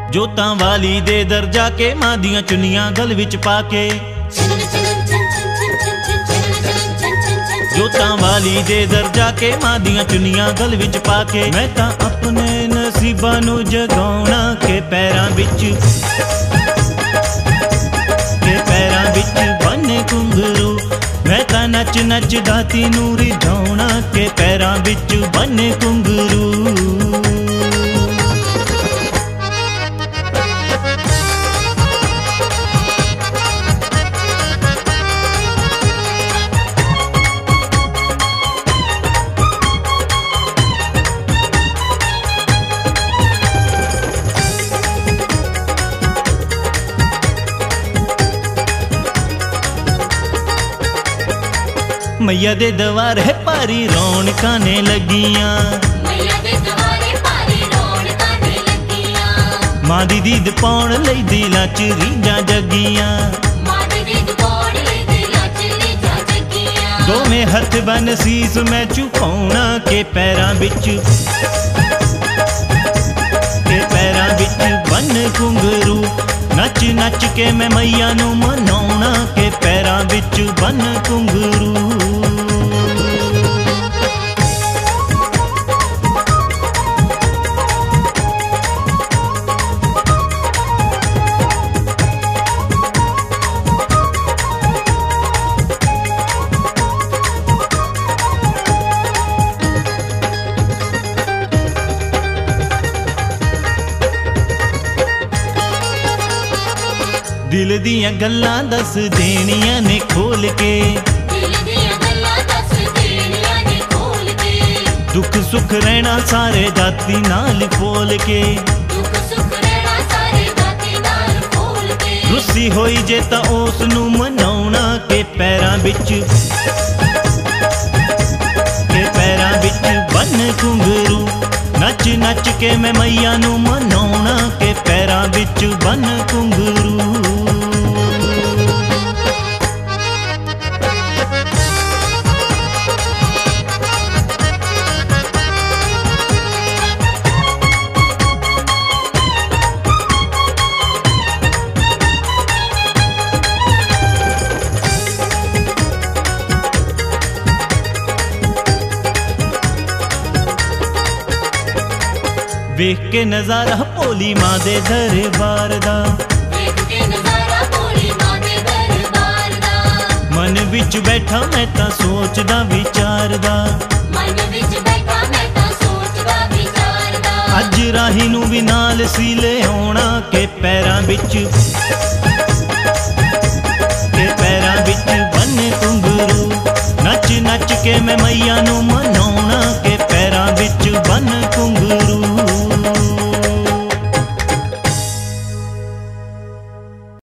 जोतां वाली दे दर जाके मां दियां चुनियां गल विच पाके, जोतां वाली दे दर जाके मां दियां चुनियां गल विच पाके। मैं तां अपने नसीबां नू जगाउणा के पैरां विच, के पैरां विच बन्ने घुंघरू। मैं तां नच नच दाती नू रिझाउणा के पैरां विच बन्ने घुंघरू। मैया दे दवार है पारी रौनकां ने लगियां, मैया दे दवारे पारी रौनकां ने लगियां। मां दी दीद पाउण लई दिलां च रीझां जगियां, मां दी दीद पाउण लई दिलां च रीझां जगियां। दोवें हथ बन सीस मैं झुकाउणा के पैरां विच, के पैरां विच बन घुंघरू। नच नच के मैं मैया नू मनाउणा के पैरां विच बन घुंघरू। दिल दियां गल्लां दस देनियां ने खोल के, दिल दियां गल्लां दस देनियां ने खोल के। दुख सुख रहना सारे जाती नाल फोल के, दुख सुख रहना सारे जाती नाल खोल के। रुस्सी होई जे तां उस नू मनाउणा के पैरां विच, के पैरां विच बन घुंघरू। नच नच के मैं मैया नू मनाउणा के पैरां विच बन घुंघरू। वेख के नजारा भोली मां दे दरबार दा, वेख के नजारा भोली मां दे दरबार दा। मन विच बैठा मैं तां सोचदा विचारदा, मन विच बैठा मैं तां सोचदा विचारदा। अज राही नू भी नाल सी ले आउणा के पैरां विच,